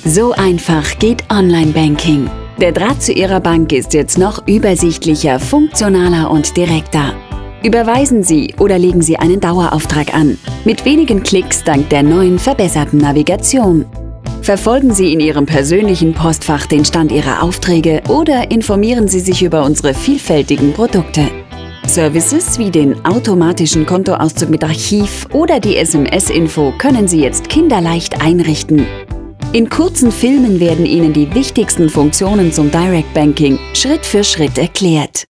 So einfach geht Online-Banking. Der Draht zu Ihrer Bank ist jetzt noch übersichtlicher, funktionaler und direkter. Überweisen Sie oder legen Sie einen Dauerauftrag an. Mit wenigen Klicks dank der neuen, verbesserten Navigation. Verfolgen Sie in Ihrem persönlichen Postfach den Stand Ihrer Aufträge oder informieren Sie sich über unsere vielfältigen Produkte. Services wie den automatischen Kontoauszug mit Archiv oder die SMS-Info können Sie jetzt kinderleicht einrichten. In kurzen Filmen werden Ihnen die wichtigsten Funktionen zum Direct Banking Schritt für Schritt erklärt.